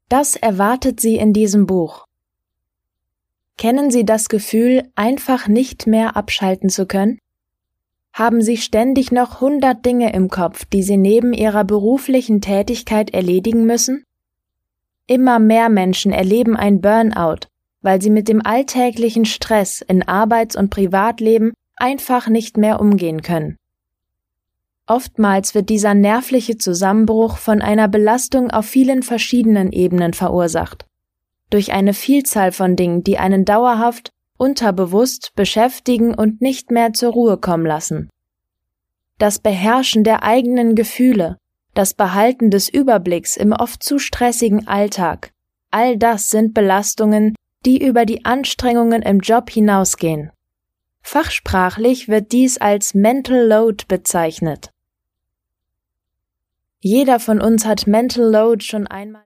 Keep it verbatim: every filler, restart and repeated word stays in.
Das erwartet Sie in diesem Buch. Kennen Sie das Gefühl, einfach nicht mehr abschalten zu können? Haben Sie ständig noch hundert Dinge im Kopf, die Sie neben Ihrer beruflichen Tätigkeit erledigen müssen? Immer mehr Menschen erleben ein Burnout, weil sie mit dem alltäglichen Stress in Arbeits- und Privatleben einfach nicht mehr umgehen können. Oftmals wird dieser nervliche Zusammenbruch von einer Belastung auf vielen verschiedenen Ebenen verursacht. Durch eine Vielzahl von Dingen, die einen dauerhaft, unterbewusst beschäftigen und nicht mehr zur Ruhe kommen lassen. Das Beherrschen der eigenen Gefühle, das Behalten des Überblicks im oft zu stressigen Alltag, all das sind Belastungen, die über die Anstrengungen im Job hinausgehen. Fachsprachlich wird dies als Mental Load bezeichnet. Jeder von uns hat Mental Load schon einmal